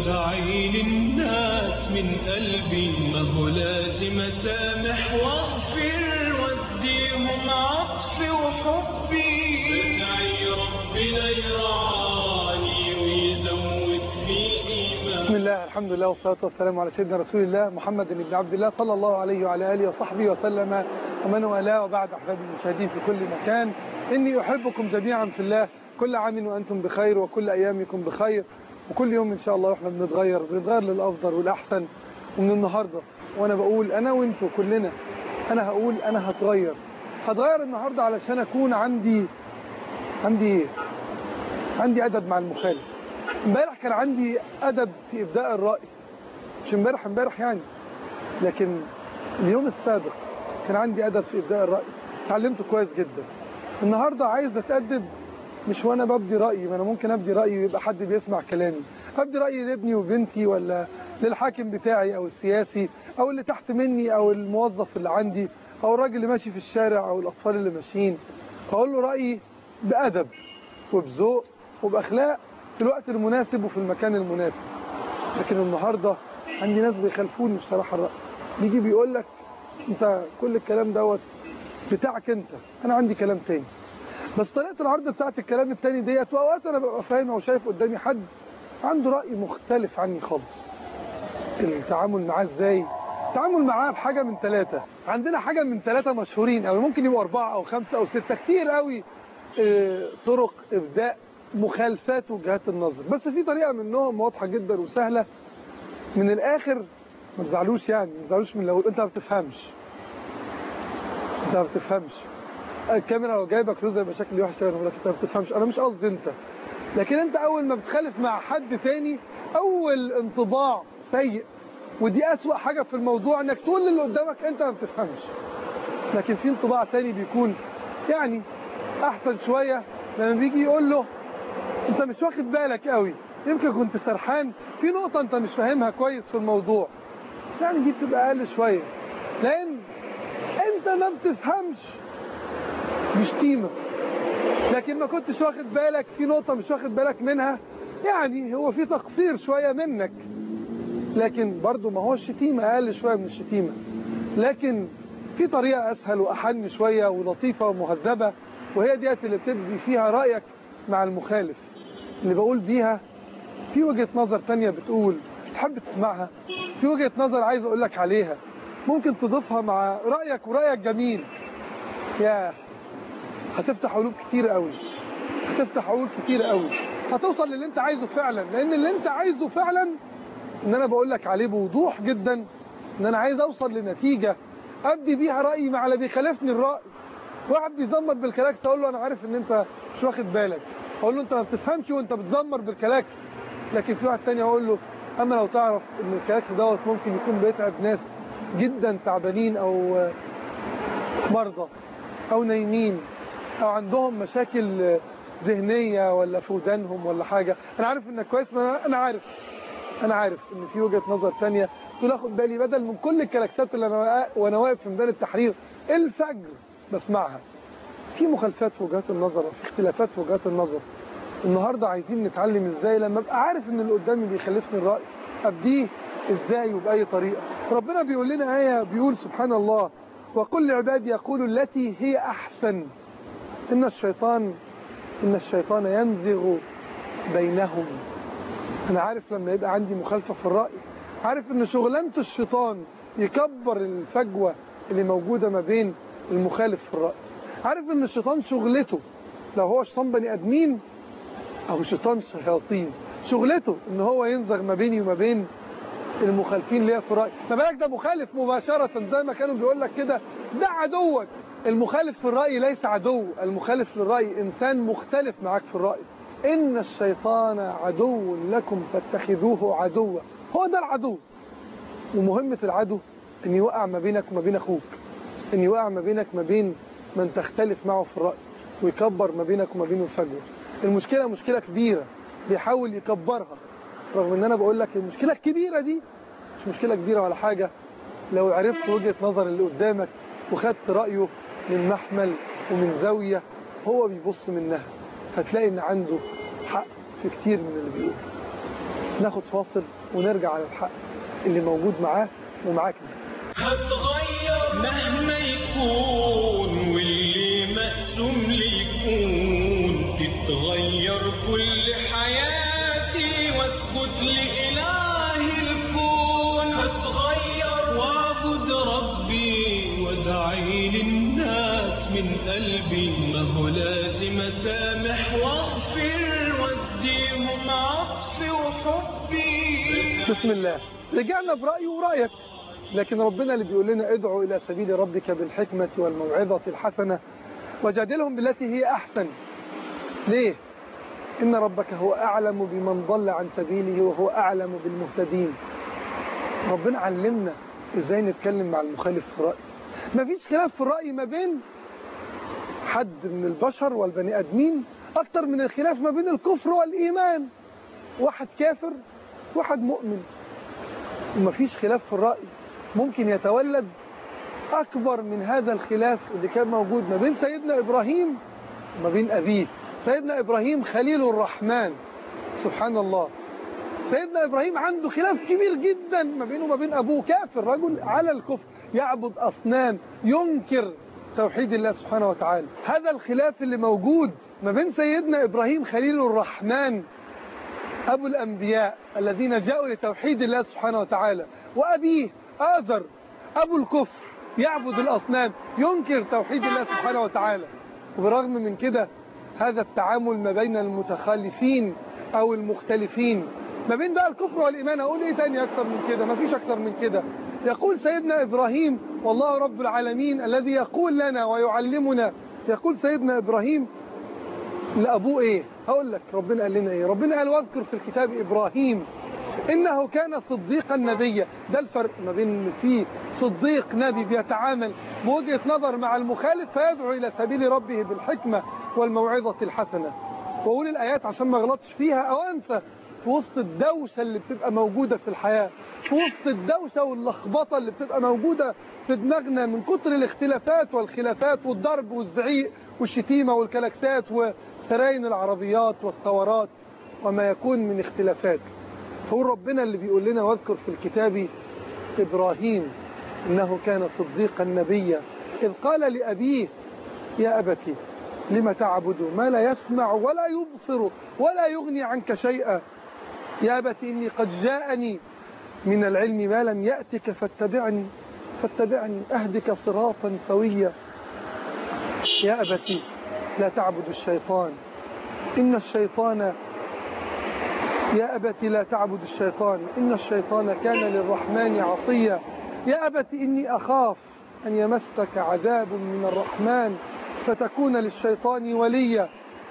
بدعي للناس من قلبي، ما هو لازم أسامح وأغفر وأديهم عطفي وحبي. بدعي ربنا يرعاني ويزود في إيماني. بسم الله، الحمد لله والصلاة والسلام على سيدنا رسول الله محمد بن عبد الله صلى الله عليه وعلى آله وصحبه وسلم ومن والاه، وبعد. أحبابي المشاهدين في كل مكان، إني أحبكم جميعا في الله. كل عام وأنتم بخير، وكل أيامكم بخير، وكل يوم إن شاء الله إحنا بنتغير للأفضل والأحسن. ومن النهاردة وأنا بقول أنا وأنتم كلنا، أنا هقول أنا هتغير النهاردة علشان أكون عندي أدب مع المخالف. امبارح كان عندي أدب في إبداء الرأي، مش امبارح يعني، لكن اليوم السابق كان عندي أدب في إبداء الرأي، اتعلمته كويس جدا. النهاردة عايز أتأدب، مش وأنا ببدي رأيي، ما أنا ممكن أبدي رأيي ويبقى حد بيسمع كلامي، أبدي رأيي لابني وبنتي، ولا للحاكم بتاعي أو السياسي أو اللي تحت مني أو الموظف اللي عندي أو الراجل اللي ماشي في الشارع أو الأطفال اللي ماشيين، أقول له رأيي بأدب وبذوق وبأخلاق في الوقت المناسب وفي المكان المناسب. لكن النهاردة عندي ناس بيخالفوني بصراحة الرأي، بيجي بيقول لك انت كل الكلام دوت بتاعك انت، انا عندي كلام تاني. بس طريقة العرض بتاعت الكلام التاني ديت، واوقات انا ببقى فاهم او شايف قدامي حد عنده رأي مختلف عني خالص. التعامل معاه ازاي؟ التعامل معاه بحاجة من ثلاثة. عندنا حاجة من ثلاثة مشهورين، او ممكن يبقوا 4 أو 5 أو 6، كتير قوي طرق إبداء مخالفات وجهات النظر. بس في طريقة منهم واضحة جدا وسهلة. من الآخر ما تزعلوش، يعني ما تزعلوش من لو انت ما بتفهمش، الكاميرا لو جايبك رزق يبقى شكلي وحش، انا بقول لك انت ما بتفهمش، انا مش قصدي انت، لكن انت اول ما بتخالف مع حد تاني اول انطباع سيء، ودي اسوأ حاجة في الموضوع، انك تقول للي قدامك انت ما بتفهمش. لكن في انطباع تاني بيكون يعني احسن شوية، لما بيجي يقول له انت مش واخد بالك قوي، يمكن كنت سرحان في نقطة انت مش فاهمها كويس في الموضوع، يعني دي بتبقى اقل شوية، لان انت ما بتفهمش مش شتيمة. لكن ما كنتش واخد بالك في نقطة مش واخد بالك منها، يعني هو في تقصير شوية منك، لكن برضو ما هو الشتيمة اقل شوية من الشتيمة. لكن في طريقة اسهل واحن شوية ولطيفة ومهذبة، وهي ديت اللي بتبدي فيها رأيك مع المخالف، اللي بقول بيها في وجهة نظر تانية بتقول تحب تسمعها، في وجهة نظر عايز اقول لك عليها، ممكن تضيفها مع رأيك ورأيك جميل، يا هتفتح قلوب كتير قوي، هتوصل للي انت عايزه فعلا. لان اللي انت عايزه فعلا ان انا بقول لك عليه بوضوح جدا، ان انا عايز اوصل لنتيجة ابدي بيها رأيي مع اللي بيخالفني الرأي. واحد بيزمر بالكلاكس اقول له انا عارف ان انت مش واخد بالك، اقول له انت ما بتفهمش وانت بتزمر بالكلاكس. لكن في واحد تاني اقول له اما لو تعرف ان الكلاكس دوت ممكن يكون بيتعب ناس جدا تعبانين او مرضى او نايمين او عندهم مشاكل ذهنية ولا في ودانهم ولا حاجة، انا عارف انك كويس، ما انا عارف ان في وجهة نظر تانية، تقول اخد بالي بدل من كل الكلاكسات اللي وانا واقف في ميدان التحرير الفجر بسمعها. في مخالفات في وجهات النظر وفي اختلافات في وجهات النظر. النهاردة عايزين نتعلم ازاي لما ابقى عارف ان اللي قدامي بيخالفني الرأي ابديه ازاي وبأي طريقة. ربنا بيقول لنا آية، بيقول سبحان الله وقل لعبادي يقولوا التي هي احسن ان الشيطان ينزغ بينهم. انا عارف لما يبقى عندي مخالفة في الرأي، عارف ان شغلانة الشيطان يكبر الفجوة اللي موجودة ما بين المخالف في الرأي، عارف ان الشيطان شغلته لو هو شيطان بني ادمين او شيطان شياطين شغلته ان هو ينزغ ما بيني وما بين المخالفين ليا في الرأي. ما بالك ده مخالف مباشرة، زي ما كانوا بيقول لك كده ده عدوك. المخالف في الرأي ليس عدو، المخالف للرأي انسان مختلف معاك في الرأي. ان الشيطان عدو لكم فاتخذوه عدوا، هو ده العدو. ومهمة العدو ان يوقع ما بينك وما بين اخوك، ان يوقع ما بينك ما بين من تختلف معه في الرأي، ويكبر ما بينك وما بينه الفجوة. المشكلة مشكلة كبيرة بيحاول يكبرها، رغم ان انا بقول لك المشكلة الكبيرة دي مش مشكلة كبيرة ولا حاجة لو عرفت وجهة نظر اللي قدامك وخدت رأيه من محمل ومن زاوية هو بيبص منها، هتلاقي ان عنده حق في كتير من اللي بيقوله. ناخد فاصل ونرجع على الحق اللي موجود معاه ومعاك. هتغير مهما يكون واللي مقسوم لي يكون، تتغير كل حياتي واسجد لإله الكون. هتغير واعبد ربي وادعي للناس من قلبي، ما هو لازم اسامح واغفر واديهم عطفي وحبي. بسم الله. رجعنا برأيي ورأيك، لكن ربنا اللي بيقول لنا ادعوا إلى سبيل ربك بالحكمة والموعظة الحسنة وجادلهم بالتي هي أحسن. ليه؟ إن ربك هو أعلم بمن ضل عن سبيله وهو أعلم بالمهتدين. ربنا علمنا إزاي نتكلم مع المخالف في الرأي. مفيش خلاف في الرأي ما بين حد من البشر والبني آدمين أكتر من الخلاف ما بين الكفر والإيمان. واحد كافر واحد مؤمن، ومفيش خلاف في الرأي ممكن يتولد أكبر من هذا الخلاف اللي كان موجود ما بين سيدنا إبراهيم وما بين أبيه. سيدنا إبراهيم خليل الرحمن، سبحان الله. سيدنا إبراهيم عنده خلاف كبير جدا ما بينه وما بين أبوه، كافر، رجل على الكفر، يعبد أصنام، ينكر توحيد الله سبحانه وتعالى. هذا الخلاف اللي موجود ما بين سيدنا إبراهيم خليل الرحمن أبو الأنبياء الذين جاءوا لتوحيد الله سبحانه وتعالى، وأبيه آذر أبو الكفر يعبد الأصنام، ينكر توحيد الله سبحانه وتعالى. وبرغم من كده هذا التعامل ما بين المتخالفين أو المختلفين ما بين بقى الكفر والإيمان. أقول إيه تاني أكتر من كده؟ ما فيش أكتر من كده. يقول سيدنا إبراهيم والله رب العالمين الذي يقول لنا ويعلمنا، يقول سيدنا إبراهيم لأبوه إيه؟ هقول لك ربنا قال لنا إيه. ربنا قال واذكر في الكتاب إبراهيم إنه كان صديقا نبيا. ده الفرق ما بين فيه صديق نبي بيتعامل بوجهة نظر مع المخالف فيدعو إلى سبيل ربه بالحكمة والموعظة الحسنة. وأقول الآيات عشان ما غلطش فيها أو أنسى في وسط الدوشة اللي بتبقى موجودة في الحياة، في وسط الدوشة واللخبطة اللي بتبقى موجودة في دماغنا من كتر الاختلافات والخلافات والضرب والزعيق والشتيمة والكلاكسات وسراين العربيات والثورات وما يكون من اختلافات. هو ربنا اللي بيقول لنا واذكر في الكتاب إبراهيم إنه كان صديقا نبيا إذ قال لأبيه يا أبتي لم تعبد ما لا يسمع ولا يبصر ولا يغني عنك شيئا يا أبتي إني قد جاءني من العلم ما لم يأتك فاتبعني أهدك صراطا سويا. يا أبتي لا تعبد الشيطان إن الشيطان يا أبتي لا تعبد الشيطان إن الشيطان كان للرحمن عصيا. يا أبتي إني أخاف أن يمسك عذاب من الرحمن فتكون للشيطان وليا.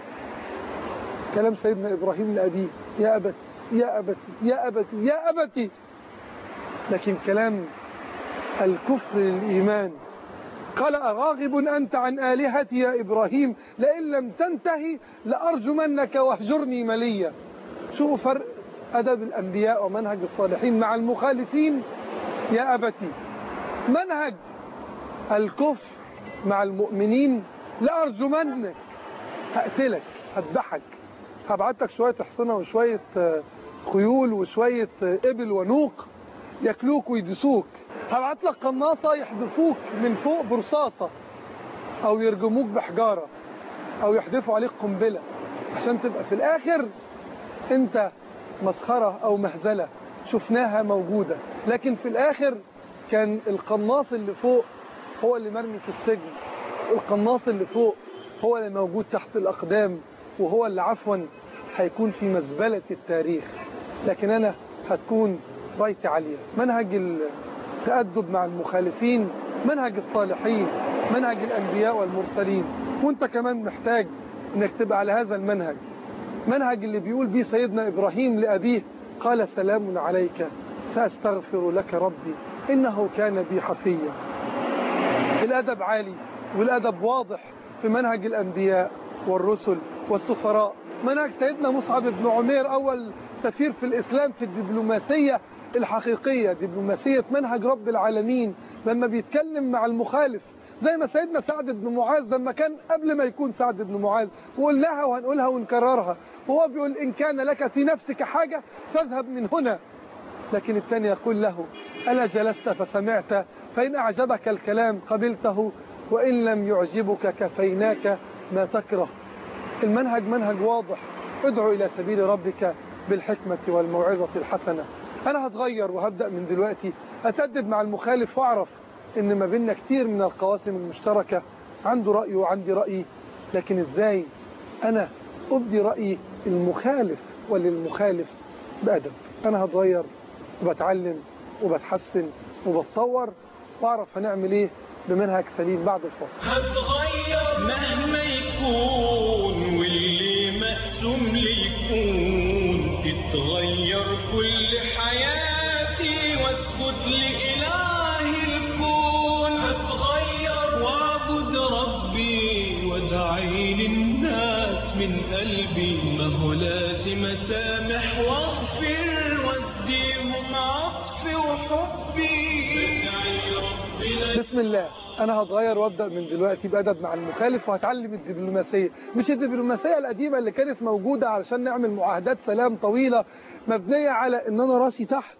كلام سيدنا إبراهيم لأبيه يا أبتي يا أبتي يا أبتي يا أبتي. لكن كلام الكفر للإيمان قال أراغب أنت عن آلهتي يا إبراهيم لئن لم تنتهي لأرجمنك واهجرني مليا. شوفوا فرق أدب الأنبياء ومنهج الصالحين مع المخالفين. يا أبتي منهج الكفر مع المؤمنين لأرجمنك، هقتلك هذبحك، هبعتك شوية حصنة وشوية خيول وشوية إبل ونوق ياكلوك ويدسوك، هبعت لك قناصة يحدفوك من فوق برصاصة أو يرجموك بحجارة أو يحدفوا عليك قنبلة عشان تبقى في الآخر أنت مسخرة أو مهزلة شفناها موجودة. لكن في الآخر كان القناص اللي فوق هو اللي مرمي في السجن، القناص اللي فوق هو اللي موجود تحت الأقدام، وهو اللي عفوا هيكون في مزبلة التاريخ. لكن أنا هتكون رايتي عالية. منهج التأدب مع المخالفين منهج الصالحين، منهج الأنبياء والمرسلين، وانت كمان محتاج انك تبقى على هذا المنهج. منهج اللي بيقول بيه سيدنا إبراهيم لأبيه قال سلام عليك سأستغفر لك ربي إنه كان بي حفيا. الأدب عالي والأدب واضح في منهج الأنبياء والرسل والسفراء. منهج سيدنا مصعب بن عمير أول سفير في الإسلام في الدبلوماسية الحقيقية، دبلوماسية منهج رب العالمين، لما بيتكلم مع المخالف زي ما سيدنا سعد بن معاذ لما كان قبل ما يكون سعد بن معاذ، وقلناها وهنقولها ونكررها، وهو بيقول إن كان لك في نفسك حاجة فاذهب من هنا. لكن الثاني يقول له ألا جلست فسمعت، فإن أعجبك الكلام قبلته وإن لم يعجبك كفيناك ما تكره. المنهج منهج واضح، ادعو إلى سبيل ربك بالحكمة والموعظة الحسنة. أنا هتغير وهبدأ من دلوقتي أتأدب مع المخالف وأعرف إن ما بيننا كتير من القواسم المشتركة، عنده رأي وعندي رأيي، لكن إزاي أنا أبدي رأيي المخالف وللمخالف بأدب. أنا هتغير وبتعلم وبتحسن وبتطور وأعرف هنعمل إيه بمنهج سليم بعد الفصل. هتغير مهما يكون واللي مقسوم لي يكون، تتغير كل حياتي واسجد لإله الكون. هتغير واعبد ربي وادعي للناس من قلبي، ما هو لازم اسامح واغفر واديهم عطفي وحبي. بسم الله، أنا هتغير وأبدأ من دلوقتي بأدب مع المخالف وهتعلم الدبلوماسية، مش الدبلوماسية القديمة اللي كانت موجودة علشان نعمل معاهدات سلام طويلة مبنية على إن أنا راسي تحت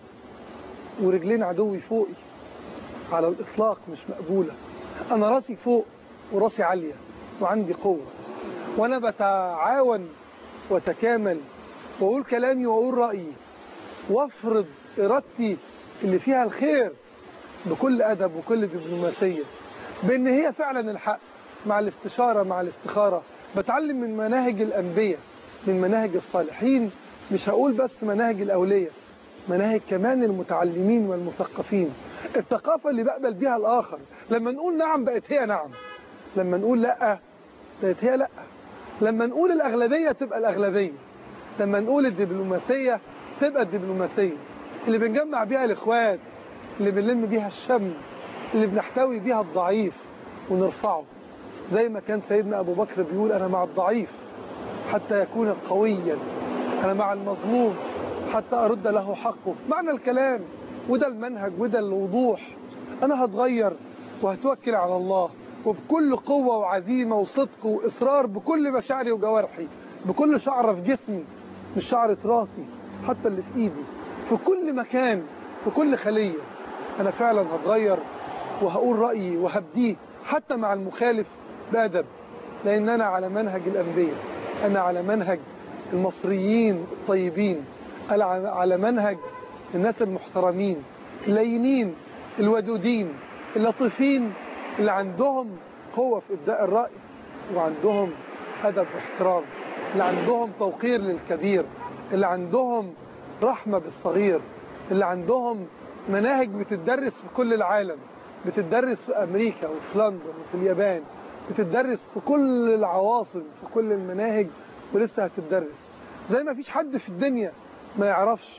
ورجلين عدوي فوقي. على الإطلاق مش مقبولة. أنا راسي فوق وراسي عالية وعندي قوة، وأنا بتعاون وتكامل وأقول كلامي وأقول رأيي وأفرض إرادتي اللي فيها الخير بكل أدب وكل دبلوماسية، بأن هي فعلا الحق، مع الاستشارة مع الاستخارة. بتعلم من مناهج الأنبياء، من مناهج الصالحين، مش هقول بس مناهج الأولياء، مناهج كمان المتعلمين والمثقفين. الثقافة اللي بقبل بيها الآخر، لما نقول نعم بقت هي نعم، لما نقول لأ بقت هي لأ، لما نقول الأغلبية تبقى الأغلبية، لما نقول الدبلوماسية تبقى الدبلوماسية اللي بنجمع بيها الإخوات، اللي بنلم بيها الشمل، اللي بنحتوي بيها الضعيف ونرفعه. زي ما كان سيدنا أبو بكر بيقول أنا مع الضعيف حتى يكون قويا، أنا مع المظلوم حتى أرد له حقه. معنى الكلام، وده المنهج وده الوضوح. أنا هتغير وهتوكل على الله وبكل قوة وعزيمة وصدق وإصرار، بكل مشاعري وجوارحي، بكل شعرة في جسمي، مش شعرة راسي، حتى اللي في إيدي، في كل مكان، في كل خلية. أنا فعلا هتغير وهقول رأيي وهبديه حتى مع المخالف بأدب، لأن أنا على منهج الأنبياء، أنا على منهج المصريين الطيبين، أنا على منهج الناس المحترمين اللينين الودودين اللطيفين، اللي عندهم قوة في إبداء الرأي وعندهم أدب واحترام، اللي عندهم توقير للكبير، اللي عندهم رحمة بالصغير، اللي عندهم مناهج بتدرس في كل العالم، بتدرس في أمريكا وفي لندن وفي اليابان، بتدرس في كل العواصم، في كل المناهج، ولسه هتدرس. زي ما فيش حد في الدنيا ما يعرفش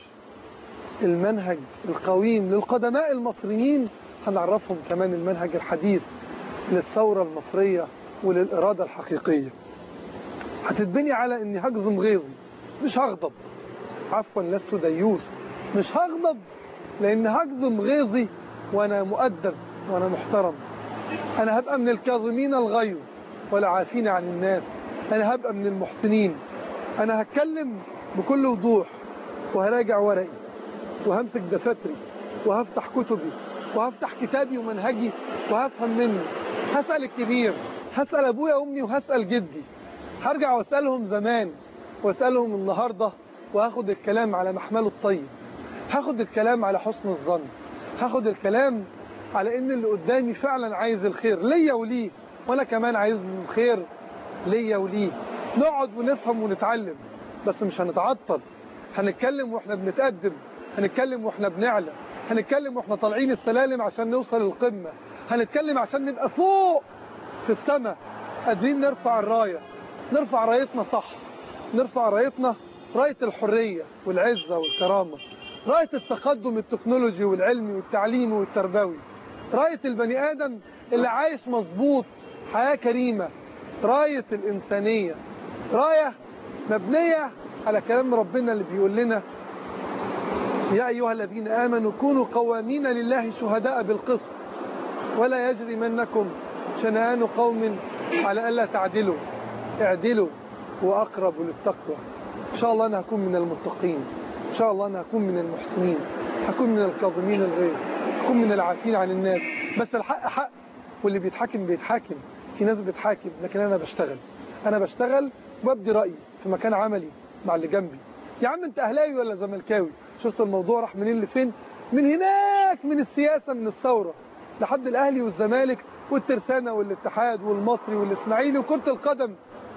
المنهج القويم للقدماء المصريين، هنعرفهم كمان المنهج الحديث للثورة المصرية وللإرادة الحقيقية. هتتبني على إني هجزم غيظي، مش هغضب، عفوا لست ديوث، مش هغضب لأن هجزم غيظي وأنا مؤدب وأنا محترم. أنا هبقى من الكاظمين الغيظ والعافين عن الناس، أنا هبقى من المحسنين. أنا هتكلم بكل وضوح وهراجع ورقي وهمسك دفاتري وهفتح كتبي وهفتح كتابي ومنهجي وهفهم منه. هسأل الكبير، هسأل أبويا وأمي وهسأل جدي، هرجع وأسألهم زمان وأسألهم النهاردة، وهاخد الكلام على محمله الطيب، هاخد الكلام على حسن الظن، هاخد الكلام على إن اللي قدامي فعلا عايز الخير ليا وليه، وأنا كمان عايز الخير ليا وليه. نقعد ونفهم ونتعلم، بس مش هنتعطل. هنتكلم وإحنا بنتقدم، هنتكلم وإحنا بنعلى، هنتكلم وإحنا طالعين السلالم عشان نوصل للقمة، هنتكلم عشان نبقى فوق في السماء قادرين نرفع الراية، نرفع رايتنا صح، نرفع رايتنا، راية الحرية والعزة والكرامة، راية التقدم التكنولوجي والعلمي والتعليمي والتربوي، راية البني آدم اللي عايش مظبوط حياة كريمة، راية الإنسانية، راية مبنية على كلام ربنا اللي بيقول لنا يا أيها الذين آمنوا كونوا قوامين لله شهداء بالقسط ولا يجرمنكم شنآن قوم على ألا تعدلوا، اعدلوا وأقرب للتقوى. إن شاء الله أنا هكون من المتقين، إن شاء الله أنا هكون من المحسنين، هكون من الكاظمين الغيظ، هكون من العافين عن الناس. بس الحق حق، واللي بيتحاكم بيتحاكم. في ناس بتحاكم، لكن أنا بشتغل وبدي رأيي في مكان عملي مع اللي جنبي. يا عم أنت أهلاوي ولا زملكاوي؟ شفت الموضوع راح منين لفين؟ من هناك، من السياسة، من الثورة، لحد الأهلي والزمالك والترسانة والاتحاد والمصري والإسماعيلي وكرة القدم،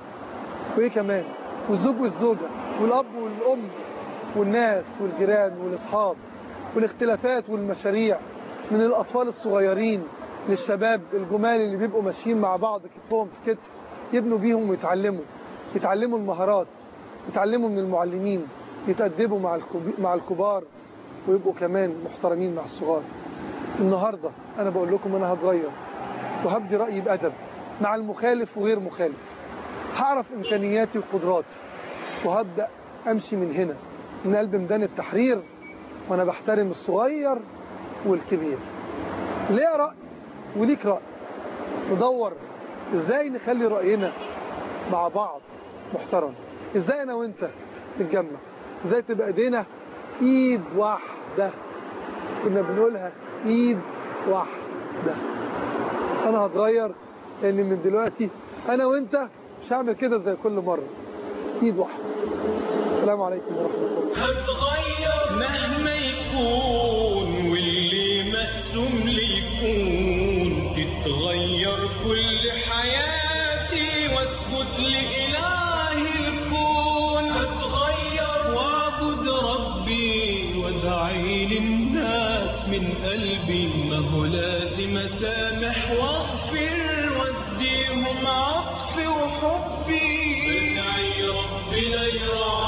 وإيه كمان، والزوج والزوجة والأب والأم والناس والجيران والأصحاب، والاختلافات والمشاريع، من الأطفال الصغيرين للشباب الجمال اللي بيبقوا ماشيين مع بعض كتفهم في كتف، يبنوا بيهم ويتعلموا المهارات، يتعلموا من المعلمين، يتأدبوا مع الكبار، ويبقوا كمان محترمين مع الصغار. النهاردة أنا بقول لكم أنا هتغير وهبدي رأيي بأدب مع المخالف وغير مخالف. هعرف إمكانياتي وقدراتي وهبدأ أمشي من هنا، من قلب ميدان التحرير، وأنا بحترم الصغير والكبير. ليه رأي وليك رأي، ندور إزاي نخلي رأينا مع بعض محترم، إزاي أنا وإنت نتجمع، إزاي تبقى إيدينا إيد واحدة. كنا بنقولها إيد واحدة. أنا هتغير، لأن من دلوقتي أنا وإنت مش هعمل كده زي كل مرة. إيد واحدة. السلام عليكم ورحمة الله. هتغير مهما يكون، واللي مقسوم لي يكون، تتغير كل حياتي واسجد لإله الكون. هتغير واعبد ربي وادعي للناس من قلبي، ما هو لازم اسامح واغفر واديهم عطفي وحبي، ادعي ربنا يرعى